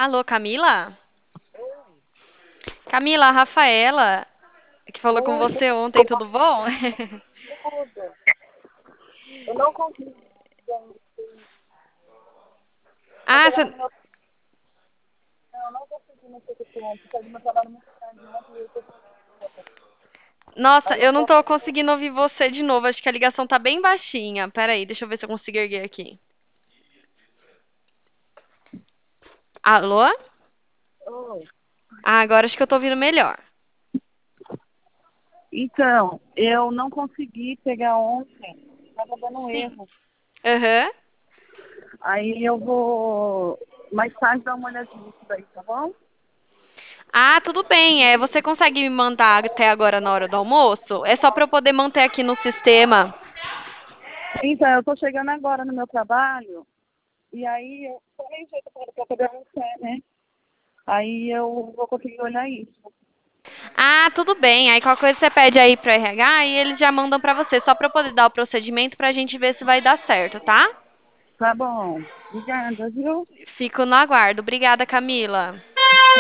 Alô, Camila? Camila, a Rafaela, que falou com Oi, você ontem, tudo bom? tudo. Eu não consegui. Tô Ah, chegando você... no meu. Não, eu não consegui mexer com esse homem, porque eu meu trabalho muito tarde ontem e eu tô. Nossa, Aí eu eu não tô. tô conseguindo ouvir você de novo. Acho que a ligação tá bem baixinha. Pera aí, deixa eu ver se eu consigo erguer aqui. Alô? Oi. Ah, agora acho que eu tô ouvindo melhor. Então, eu não consegui pegar ontem. Tava dando um Sim. erro. Aham. Aí eu vou mais tarde dar uma olhadinha nisso daí, tá bom? Ah, tudo bem. Você consegue me mandar até agora na hora do almoço? É só pra eu poder manter aqui no sistema. Então, eu tô chegando agora no meu trabalho. E aí eu tô meio jeito pra poder almoçar, né? Aí eu vou conseguir olhar isso. Ah, tudo bem. Aí qualquer coisa você pede aí pro RH e eles já mandam pra você, só pra eu poder dar o procedimento pra gente ver se vai dar certo, tá? Tá bom. Obrigada, viu? Fico no aguardo. Obrigada, Camila.